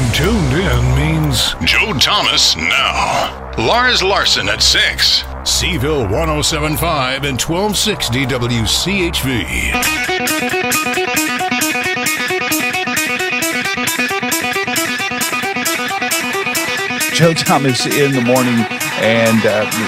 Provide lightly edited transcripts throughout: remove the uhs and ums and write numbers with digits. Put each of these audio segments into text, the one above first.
tuned in means Joe Thomas now. Lars Larson at 6. Seville 107.5 and 1260 WCHV. Joe Thomas in the morning, and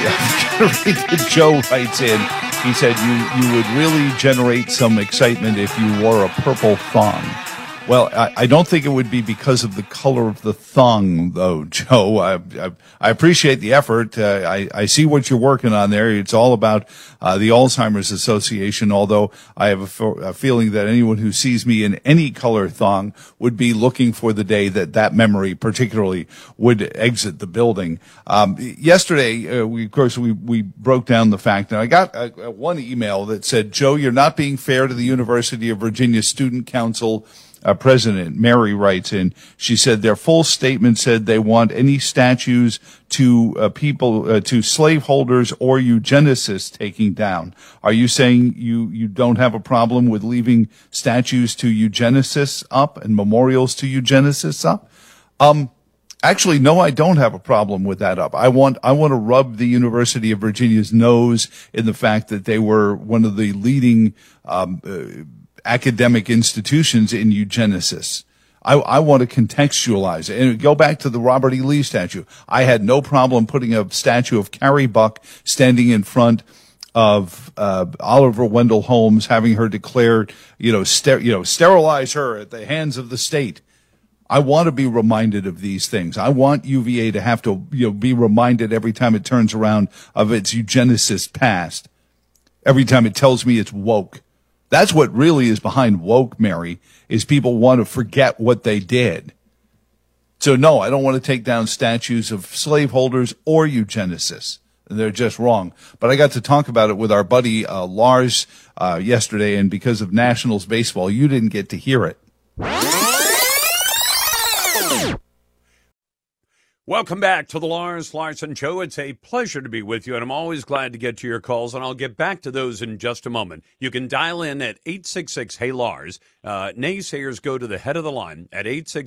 Joe writes in. He said you would really generate some excitement if you wore a purple thong. Well, I don't think it would be because of the color of the thong, though, Joe. I appreciate the effort. I see what you're working on there. It's all about the Alzheimer's Association, although I have a feeling that anyone who sees me in any color thong would be looking for the day that memory particularly would exit the building. Yesterday, we broke down the fact, and I got one email that said, Joe, you're not being fair to the University of Virginia Student Council President. Mary writes in, she said their full statement said they want any statues to to slaveholders or eugenicists taking down. Are you saying you don't have a problem with leaving statues to eugenicists up and memorials to eugenicists up? Actually, no, I don't have a problem with that up. I want to rub the University of Virginia's nose in the fact that they were one of the leading academic institutions in eugenicists. I want to contextualize it. And go back to the Robert E. Lee statue. I had no problem putting a statue of Carrie Buck standing in front of Oliver Wendell Holmes, having her declared, sterilize her at the hands of the state. I want to be reminded of these things. I want UVA to have to be reminded every time it turns around of its eugenicist past. Every time it tells me it's woke. That's what really is behind woke, Mary, is people want to forget what they did. So, no, I don't want to take down statues of slaveholders or eugenicists. They're just wrong. But I got to talk about it with our buddy Lars yesterday, and because of Nationals baseball, you didn't get to hear it. Welcome back to the Lars Larson Show. It's a pleasure to be with you, and I'm always glad to get to your calls, and I'll get back to those in just a moment. You can dial in at 866-HEY-LARS. Naysayers go to the head of the line at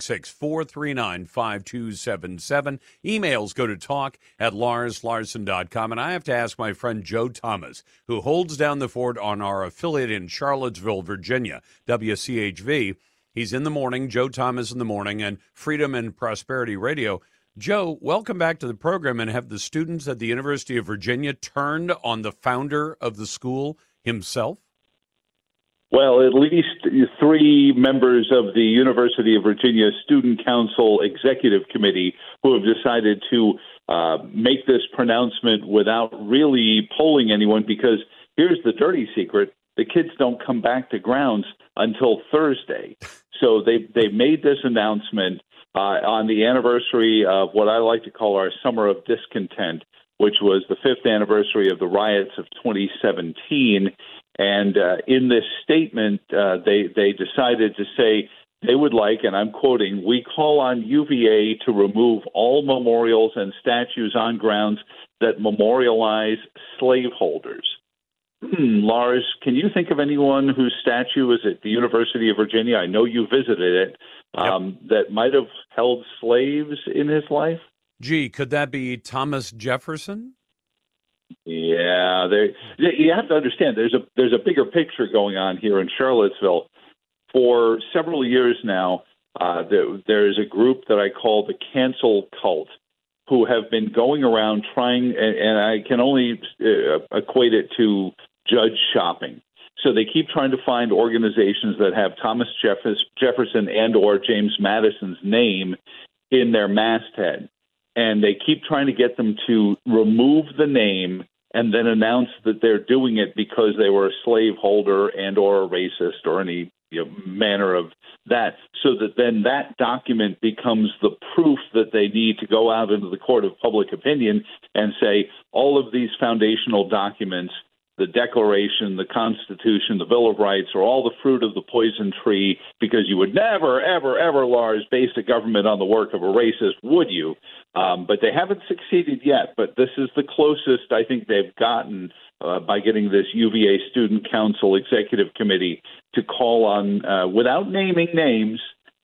866-439-5277. Emails go to talk@larslarson.com, and I have to ask my friend Joe Thomas, who holds down the fort on our affiliate in Charlottesville, Virginia, WCHV. He's in the morning, Joe Thomas in the morning, and Freedom and Prosperity Radio. Joe, welcome back to the program. And have the students at the University of Virginia turned on the founder of the school himself? Well, at least 3 members of the University of Virginia Student Council Executive Committee who have decided to make this pronouncement without really polling anyone, because here's the dirty secret. The kids don't come back to grounds until Thursday. So they made this announcement on the anniversary of what I like to call our Summer of Discontent, which was the 5th anniversary of the riots of 2017. And in this statement, they decided to say they would like, and I'm quoting, "We call on UVA to remove all memorials and statues on grounds that memorialize slaveholders." Lars, can you think of anyone whose statue is at the University of Virginia? I know you visited it, that might have held slaves in his life? Gee, could that be Thomas Jefferson? Yeah, you have to understand there's a bigger picture going on here in Charlottesville. For several years now, there is a group that I call the Cancel Cult, who have been going around trying, and I can only equate it to judge shopping. So they keep trying to find organizations that have Thomas Jefferson and or James Madison's name in their masthead. And they keep trying to get them to remove the name and then announce that they're doing it because they were a slaveholder and or a racist or any manner of that, so that then that document becomes the proof that they need to go out into the court of public opinion and say all of these foundational documents, the Declaration, the Constitution, the Bill of Rights, are all the fruit of the poison tree, because you would never, ever, ever, Lars, base a government on the work of a racist, would you? But they haven't succeeded yet. But this is the closest I think they've gotten by getting this UVA Student Council Executive Committee to call on, without naming names,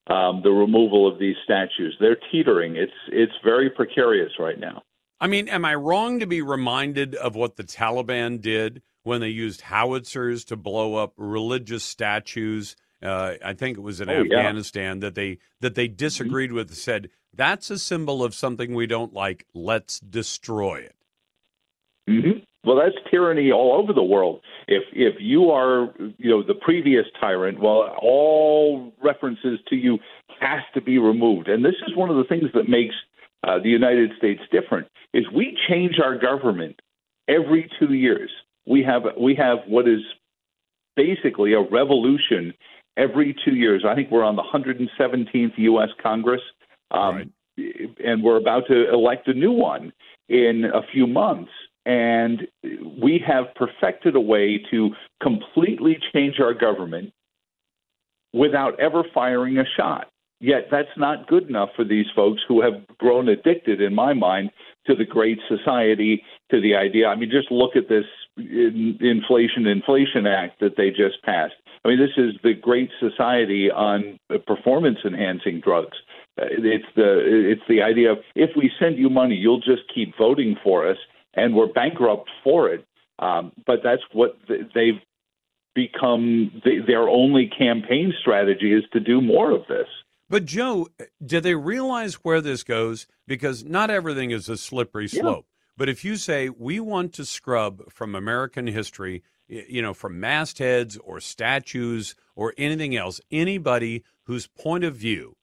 the removal of these statues. They're teetering. It's very precarious right now. I mean, am I wrong to be reminded of what the Taliban did when they used howitzers to blow up religious statues? I think it was in Afghanistan that they disagreed with, said, that's a symbol of something we don't like. Let's destroy it. Mm-hmm. Well, that's tyranny all over the world. If you are, the previous tyrant, well, all references to you has to be removed. And this is one of the things that makes the United States different, is we change our government every 2 years. We have what is basically a revolution every 2 years. I think we're on the 117th U.S. Congress, Right. and we're about to elect a new one in a few months. And we have perfected a way to completely change our government without ever firing a shot. Yet that's not good enough for these folks who have grown addicted, in my mind, to the Great Society, to the idea. I mean, just look at this Inflation Act that they just passed. I mean, this is the Great Society on performance-enhancing drugs. It's the idea of, if we send you money, you'll just keep voting for us, and we're bankrupt for it. But that's what they've become. Their only campaign strategy is to do more of this. But, Joe, do they realize where this goes? Because not everything is a slippery slope. Yeah. But if you say we want to scrub from American history, from mastheads or statues or anything else, anybody whose point of view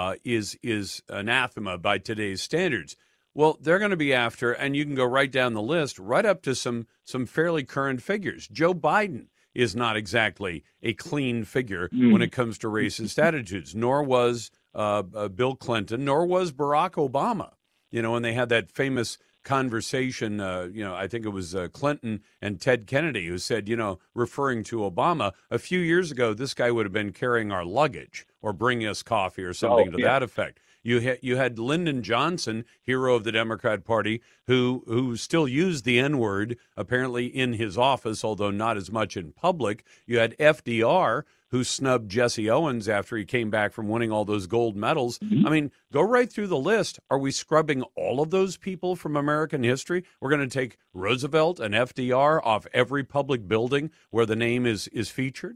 is anathema by today's standards, well, they're going to be after, and you can go right down the list, right up to some fairly current figures. Joe Biden is not exactly a clean figure when it comes to racist attitudes, nor was Bill Clinton, nor was Barack Obama. And they had that famous conversation, I think it was Clinton and Ted Kennedy who said, referring to Obama, a few years ago, this guy would have been carrying our luggage or bringing us coffee or something to that effect. You had Lyndon Johnson, hero of the Democrat Party, who still used the N-word apparently in his office, although not as much in public. You had FDR, who snubbed Jesse Owens after he came back from winning all those gold medals. Mm-hmm. I mean, go right through the list. Are we scrubbing all of those people from American history? We're going to take Roosevelt and FDR off every public building where the name is featured?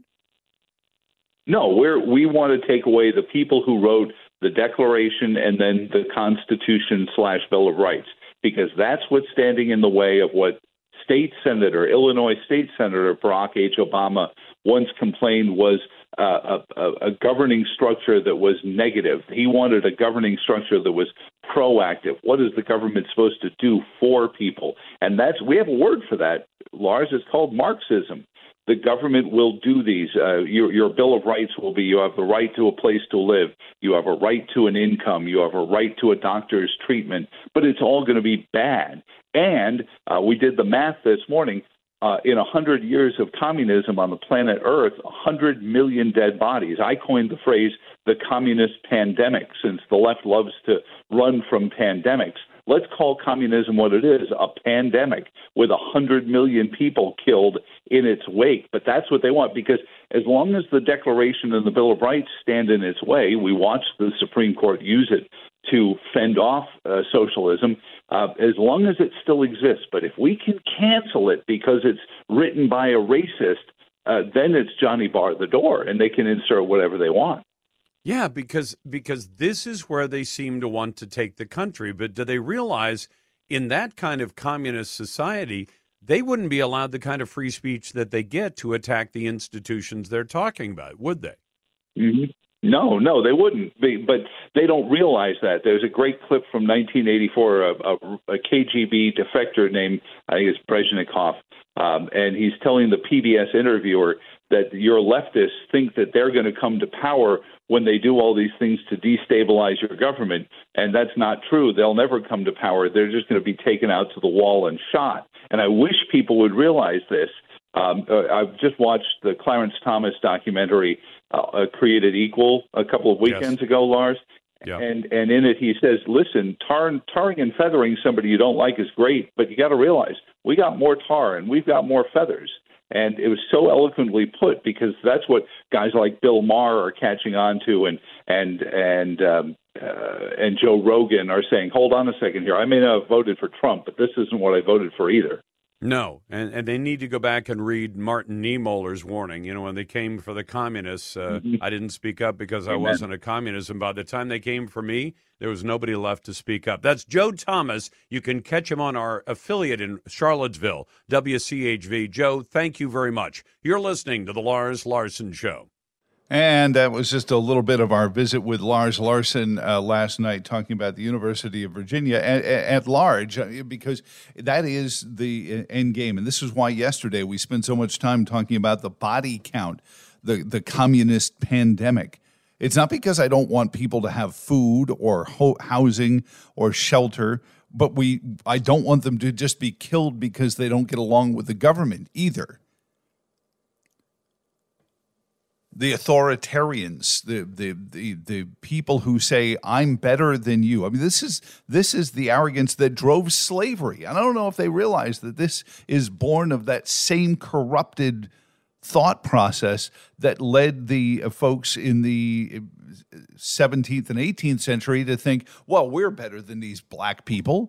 No, we want to take away the people who wrote the Declaration and then the Constitution/Bill of Rights, because that's what's standing in the way of what Illinois State Senator Barack H. Obama once complained was a governing structure that was negative. He wanted a governing structure that was proactive. What is the government supposed to do for people? And we have a word for that, Lars. It's called Marxism. The government will do these. Your Bill of Rights will be, you have the right to a place to live. You have a right to an income. You have a right to a doctor's treatment. But it's all going to be bad. And we did the math this morning. In 100 years of communism on the planet Earth, 100 million dead bodies. I coined the phrase the communist pandemic, since the left loves to run from pandemics. Let's call communism what it is, a pandemic with 100 million people killed in its wake. But that's what they want, because as long as the Declaration and the Bill of Rights stand in its way, we watch the Supreme Court use it to fend off socialism, as long as it still exists. But if we can cancel it because it's written by a racist, then it's Johnny bar the door, and they can insert whatever they want. Yeah, because this is where they seem to want to take the country. But do they realize in that kind of communist society, they wouldn't be allowed the kind of free speech that they get to attack the institutions they're talking about, would they? Mm-hmm. No, they wouldn't be, but they don't realize that. There's a great clip from 1984, a KGB defector named, I think it's Brezhnev, and he's telling the PBS interviewer that your leftists think that they're going to come to power when they do all these things to destabilize your government, and that's not true. They'll never come to power. They're just going to be taken out to the wall and shot. And I wish people would realize this. I've just watched the Clarence Thomas documentary, Created Equal, a couple of weekends ago, Lars. Yeah. And in it he says, listen, tarring and feathering somebody you don't like is great, but you got to realize we got more tar and we've got more feathers. And it was so eloquently put because that's what guys like Bill Maher are catching on to, and Joe Rogan are saying, hold on a second here. I may not have voted for Trump, but this isn't what I voted for either. No, and they need to go back and read Martin Niemöller's warning. You know, when they came for the communists, I didn't speak up because I wasn't a communist. And by the time they came for me, there was nobody left to speak up. That's Joe Thomas. You can catch him on our affiliate in Charlottesville, WCHV. Joe, thank you very much. You're listening to The Lars Larson Show. And that was just a little bit of our visit with Lars Larson last night, talking about the University of Virginia at large, because that is the end game. And this is why yesterday we spent so much time talking about the body count, the communist pandemic. It's not because I don't want people to have food or housing or shelter, but I don't want them to just be killed because they don't get along with the government either. The authoritarians, the people who say I'm better than you. I mean, this is the arrogance that drove slavery. And I don't know if they realize that this is born of that same corrupted thought process that led the folks in the 17th and 18th century to think, well, we're better than these black people.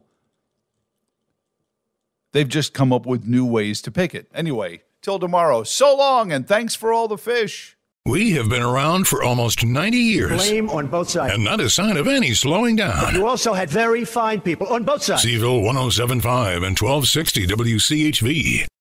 They've just come up with new ways to pick it. Anyway, till tomorrow, so long, and thanks for all the fish. We have been around for almost 90 years. Blame on both sides. And not a sign of any slowing down. You also had very fine people on both sides. Seville 107.5 and 1260 WCHV.